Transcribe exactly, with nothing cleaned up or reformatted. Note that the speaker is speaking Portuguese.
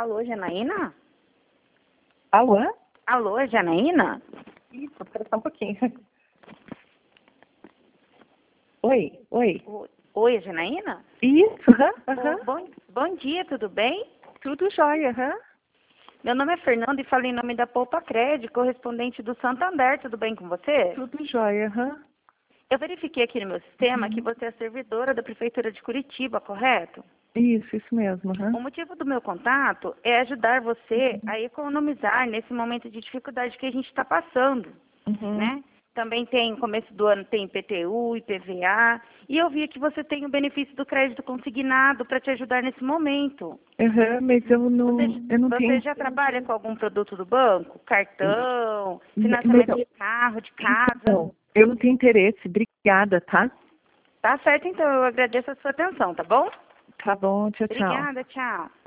Alô, Janaína? Alô? Alô, Janaína? Isso, espera só um pouquinho. Oi, oi. O- Oi, Janaína? Isso, aham, aham. Ô, Bom, bom dia, tudo bem? Tudo jóia, aham. Meu nome é Fernanda e falo em nome da Poupa Crédito, correspondente do Santander, tudo bem com você? Tudo jóia, aham. Eu verifiquei aqui no meu sistema Uhum. que você é servidora da Prefeitura de Curitiba, correto? Isso, isso mesmo, O aham. motivo do meu contato é ajudar você a economizar nesse momento de dificuldade que a gente está passando, Uhum. né? Também tem, no começo do ano, tem I P T U, I P V A, e eu vi que você tem o benefício do crédito consignado para te ajudar nesse momento. Aham, mas eu não, Você, eu não você tenho... já trabalha com algum produto do banco? Cartão, Mas financiamento eu, de carro, de casa? não, eu não tenho interesse. Obrigada, tá? Tá certo, então, eu agradeço a sua atenção, tá bom? Tá bom, tchau, tchau. Obrigada, tchau.